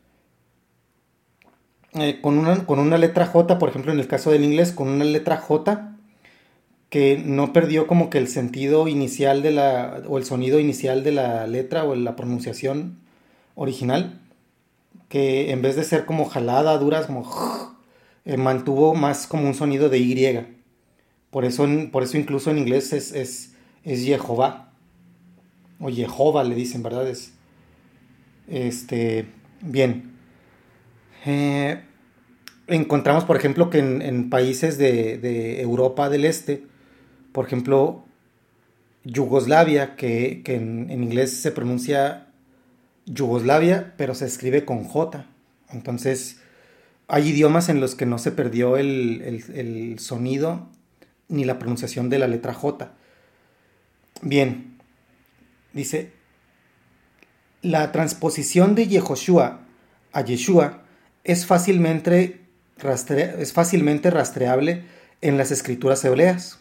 Eh, con, una, con una letra J, por ejemplo, en el caso del inglés, con una letra J que no perdió como que el sentido inicial de la, o el sonido inicial de la letra o la pronunciación original, que en vez de ser como jalada, dura, como eh, mantuvo más como un sonido de Y. Por eso, por eso incluso en inglés es, es, es Jehová, o Jehová le dicen, ¿verdad? Es, este, bien. Eh, encontramos, por ejemplo, que en, en países de, de Europa del Este, por ejemplo, Yugoslavia, que, que en, en inglés se pronuncia Yugoslavia, pero se escribe con J. Entonces, hay idiomas en los que no se perdió el, el, el sonido ni la pronunciación de la letra J. Bien, dice, la transposición de Yehoshua a Yeshua es fácilmente, rastre, es fácilmente rastreable en las escrituras hebreas.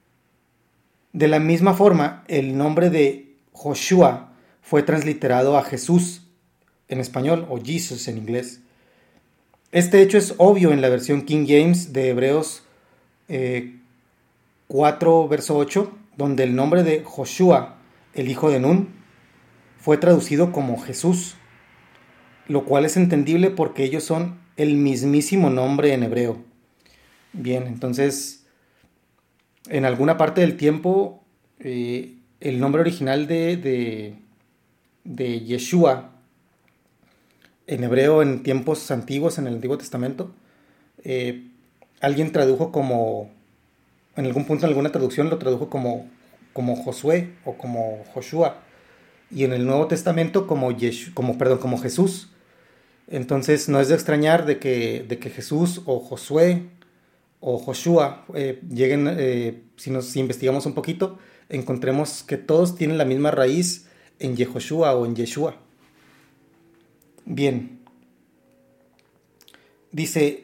De la misma forma, el nombre de Joshua fue transliterado a Jesús en español, o Jesus en inglés. Este hecho es obvio en la versión King James de Hebreos eh, cuatro, verso ocho, donde el nombre de Joshua, el hijo de Nun, fue traducido como Jesús, lo cual es entendible porque ellos son el mismísimo nombre en hebreo. Bien, entonces, en alguna parte del tiempo, eh, el nombre original de, de, de Yeshua, en hebreo en tiempos antiguos, en el Antiguo Testamento, eh, alguien tradujo como, en algún punto en alguna traducción lo tradujo como, como Josué o como Joshua, y en el Nuevo Testamento como, Yeshu, como, perdón, como Jesús. Entonces no es de extrañar de que, de que Jesús o Josué o Joshua eh, lleguen, eh, si, nos, si investigamos un poquito, encontremos que todos tienen la misma raíz en Yehoshua o en Yeshua. Bien, dice,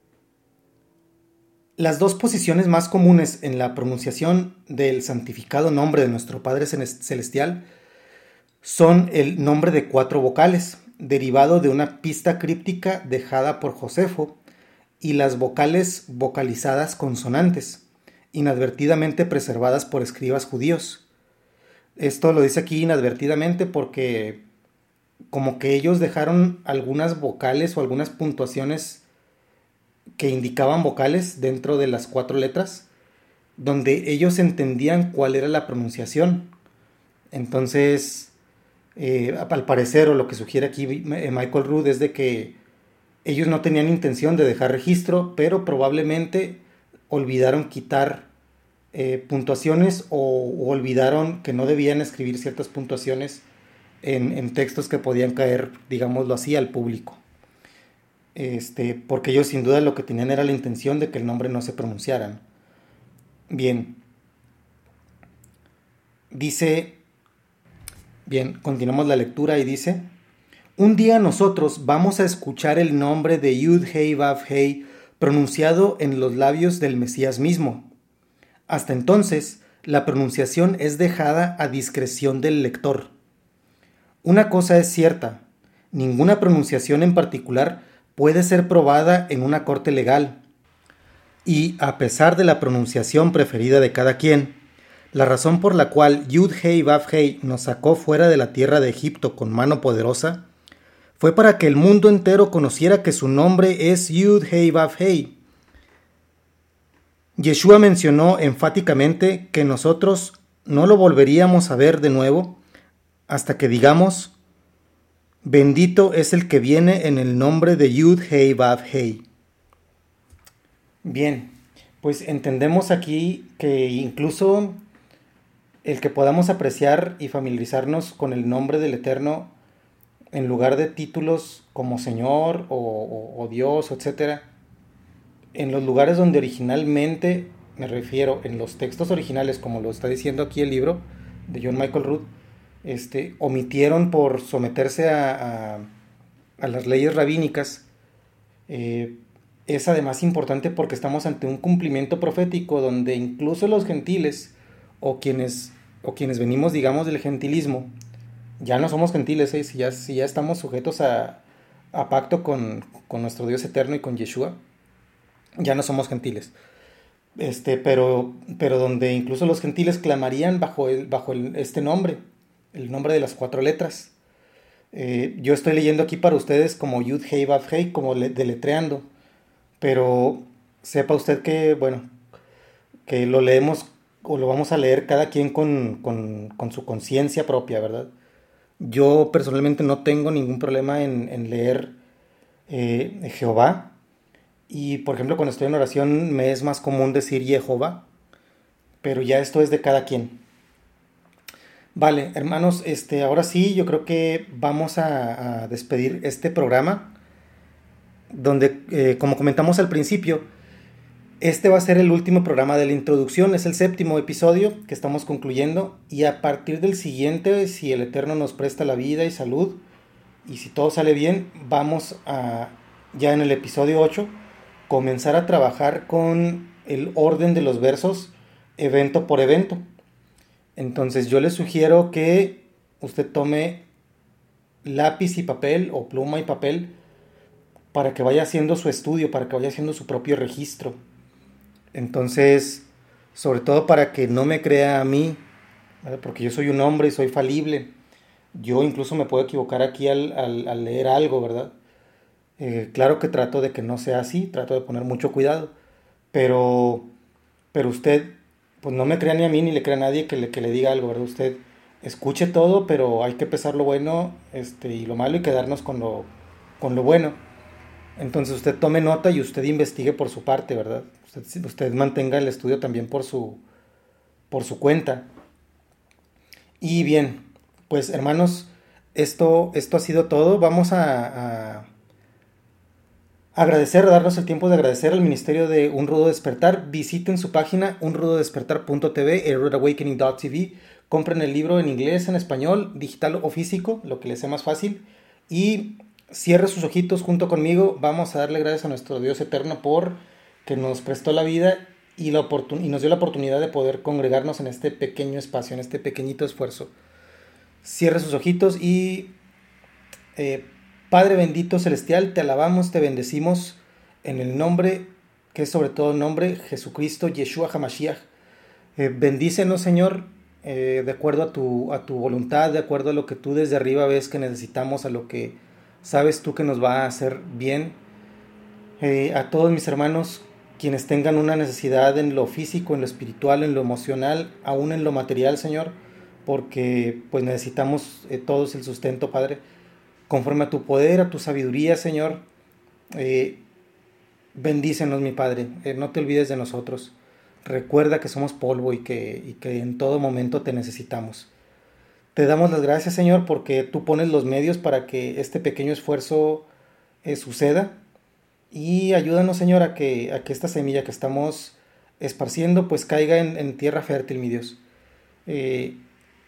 las dos posiciones más comunes en la pronunciación del santificado nombre de nuestro Padre Celestial son el nombre de cuatro vocales, derivado de una pista críptica dejada por Josefo, y las vocales vocalizadas consonantes, inadvertidamente preservadas por escribas judíos. Esto lo dice aquí inadvertidamente porque como que ellos dejaron algunas vocales o algunas puntuaciones que indicaban vocales dentro de las cuatro letras, donde ellos entendían cuál era la pronunciación. Entonces, eh, al parecer, o lo que sugiere aquí Michael Rood, es de que ellos no tenían intención de dejar registro, pero probablemente olvidaron quitar eh, puntuaciones o, o olvidaron que no debían escribir ciertas puntuaciones en, en textos que podían caer, digámoslo así, al público. Este, porque ellos sin duda lo que tenían era la intención de que el nombre no se pronunciaran. Bien. Dice, bien, continuamos la lectura y dice, un día nosotros vamos a escuchar el nombre de Yud-Hei Vav-Hei pronunciado en los labios del Mesías mismo. Hasta entonces, la pronunciación es dejada a discreción del lector. Una cosa es cierta, ninguna pronunciación en particular puede ser probada en una corte legal. Y, a pesar de la pronunciación preferida de cada quien, la razón por la cual Yud-Hei Vav-Hei nos sacó fuera de la tierra de Egipto con mano poderosa fue para que el mundo entero conociera que su nombre es Yud-Hei Vav-Hei. Yeshua mencionó enfáticamente que nosotros no lo volveríamos a ver de nuevo hasta que digamos, bendito es el que viene en el nombre de Yud-Hei Vav-Hei. Bien, Pues entendemos aquí que incluso el que podamos apreciar y familiarizarnos con el nombre del Eterno en lugar de títulos como Señor o, o, o Dios, etcétera, en los lugares donde originalmente, me refiero en los textos originales, como lo está diciendo aquí el libro de John Michael Root, este, omitieron por someterse a, a, a las leyes rabínicas. Eh, es además importante porque estamos ante un cumplimiento profético donde incluso los gentiles o quienes, o quienes venimos, digamos, del gentilismo, ya no somos gentiles, ¿eh? si, ya, si ya estamos sujetos a, a pacto con, con nuestro Dios eterno y con Yeshua, ya no somos gentiles. Este, pero, pero donde incluso los gentiles clamarían bajo, el, bajo el, este nombre, el nombre de las cuatro letras. Eh, yo estoy leyendo aquí para ustedes como Yud Hei Vav Hei, como le, deletreando, pero sepa usted que, bueno, que lo leemos o lo vamos a leer cada quien con, con, con su conciencia propia, ¿verdad? Yo personalmente no tengo ningún problema en, en leer eh, Jehová. Y por ejemplo, cuando estoy en oración me es más común decir Jehová, pero ya esto es de cada quien. Vale, hermanos, este, ahora sí, yo creo que vamos a, a despedir este programa, donde, eh, como comentamos al principio, este va a ser el último programa de la introducción, es el séptimo episodio que estamos concluyendo, y a partir del siguiente, si el Eterno nos presta la vida y salud, y si todo sale bien, vamos a, ya en el episodio ocho, comenzar a trabajar con el orden de los versos evento por evento. Entonces yo le sugiero que usted tome lápiz y papel o pluma y papel para que vaya haciendo su estudio, para que vaya haciendo su propio registro. Entonces, sobre todo para que no me crea a mí, ¿verdad? Porque yo soy un hombre y soy falible. Yo incluso me puedo equivocar aquí al, al, al leer algo, ¿verdad? Eh, claro que trato de que no sea así, trato de poner mucho cuidado, pero, pero usted, pues no me crea ni a mí ni le crea a nadie que le, que le diga algo, ¿verdad? Usted escuche todo, pero hay que pesar lo bueno este, y lo malo y quedarnos con lo, con lo bueno. Entonces usted tome nota y usted investigue por su parte, ¿verdad? Usted, usted mantenga el estudio también por su, por su cuenta. Y bien, pues hermanos, esto, esto ha sido todo. Vamos a... a agradecer, darnos el tiempo de agradecer al Ministerio de Un Rudo Despertar. Visiten su página un rudo despertar punto t v, a rude awakening punto t v. Compren el libro en inglés, en español, digital o físico, lo que les sea más fácil. Y cierre sus ojitos junto conmigo. Vamos a darle gracias a nuestro Dios eterno por que nos prestó la vida y, la oportun- y nos dio la oportunidad de poder congregarnos en este pequeño espacio, en este pequeñito esfuerzo. Cierre sus ojitos y... Eh, Padre bendito celestial, te alabamos, te bendecimos en el nombre, que es sobre todo nombre, Jesucristo, Yeshua HaMashiach. Eh, bendícenos, Señor, eh, de acuerdo a tu, a tu voluntad, de acuerdo a lo que tú desde arriba ves que necesitamos, a lo que sabes tú que nos va a hacer bien. Eh, a todos mis hermanos, quienes tengan una necesidad en lo físico, en lo espiritual, en lo emocional, aún en lo material, Señor, porque pues necesitamos eh, todos el sustento, Padre. Conforme a tu poder, a tu sabiduría, Señor, eh, bendícenos, mi Padre, eh, no te olvides de nosotros. Recuerda que somos polvo y que, y que en todo momento te necesitamos. Te damos las gracias, Señor, porque tú pones los medios para que este pequeño esfuerzo eh, suceda. Y ayúdanos, Señor, a que, a que esta semilla que estamos esparciendo pues caiga en, en tierra fértil, mi Dios. Eh,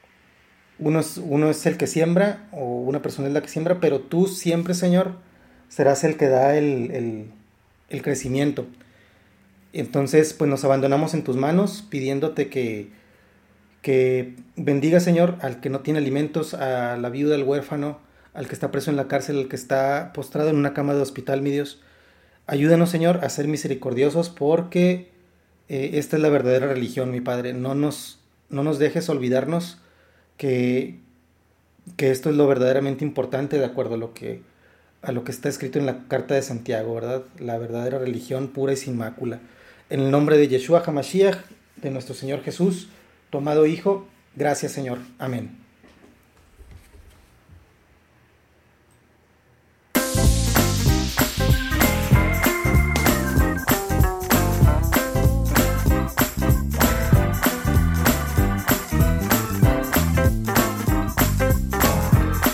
Uno es, uno es el que siembra, o una persona es la que siembra, pero tú siempre, Señor, serás el que da el, el, el crecimiento. Entonces, pues nos abandonamos en tus manos, pidiéndote que, que bendiga, Señor, al que no tiene alimentos, a la viuda, al huérfano, al que está preso en la cárcel, al que está postrado en una cama de hospital, mi Dios. Ayúdanos, Señor, a ser misericordiosos, porque eh, esta es la verdadera religión, mi Padre. No nos, no nos dejes olvidarnos Que, que esto es lo verdaderamente importante de acuerdo a lo que a lo que está escrito en la carta de Santiago, ¿verdad? La verdadera religión pura y sin mácula. En el nombre de Yeshua HaMashiach, de nuestro Señor Jesús, tu amado Hijo, gracias, Señor. Amén.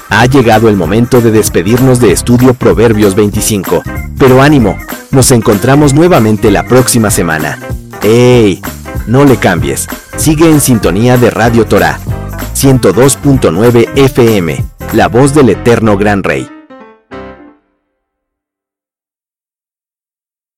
Ha llegado el momento de despedirnos de Estudio Proverbios veinticinco, pero ánimo, nos encontramos nuevamente la próxima semana. ¡Ey! No le cambies, sigue en sintonía de Radio Torah, ciento dos punto nueve F M, la voz del eterno Gran Rey.